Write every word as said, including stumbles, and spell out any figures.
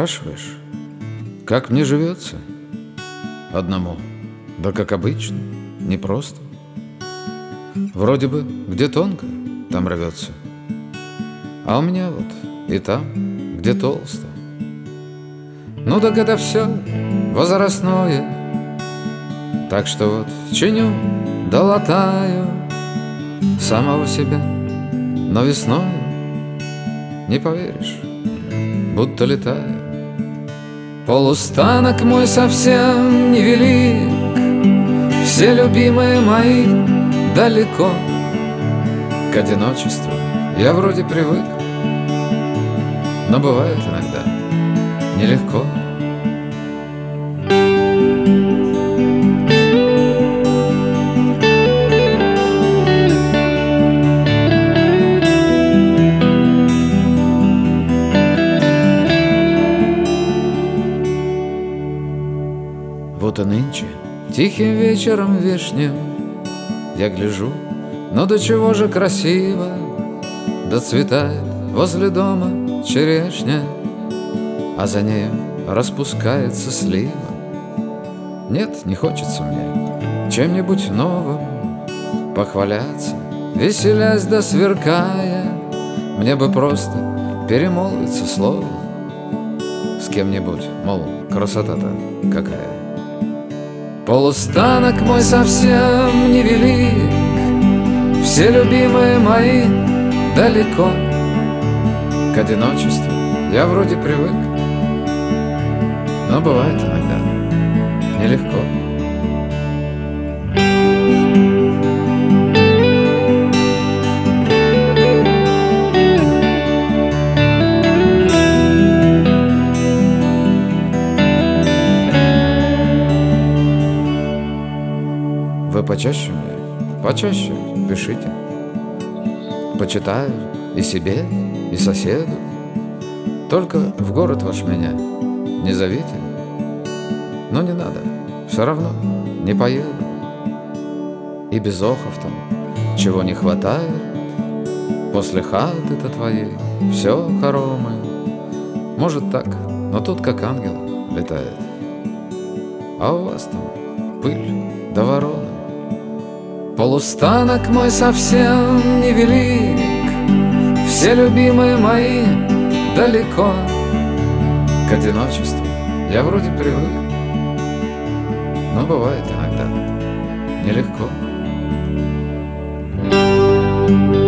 Спрашиваешь, как мне живется одному? Да как обычно, непросто. Вроде бы где тонко, там рвется, а у меня вот и там, где толсто. Ну так это все возрастное, так что вот чиню да латаю самого себя, но весною, не поверишь, будто летаю. Полустанок мой совсем невелик, все любимые мои далеко. К одиночеству я вроде привык, но бывает иногда нелегко. Вот и нынче, тихим вечером вешним, я гляжу, но до чего же красиво доцветает возле дома черешня, а за нею распускается слива. Нет, не хочется мне чем-нибудь новым похваляться, веселясь да сверкая. Мне бы просто перемолвиться словом с кем-нибудь, мол, красота-то какая. Полустанок мой совсем невелик, все любимые мои далеко. К одиночеству я вроде привык, но бывает иногда нелегко. Вы почаще мне, почаще пишите. Почитаю и себе, и соседу. Только в город ваш меня не зовите. Но не надо, все равно не поеду. И без охов там чего не хватает. После хаты-то твоей все хоромы. Может так, но тут как ангел летает. А у вас там пыль да ворона. Полустанок мой совсем невелик, все любимые мои далеко. К одиночеству я вроде привык, но бывает иногда нелегко.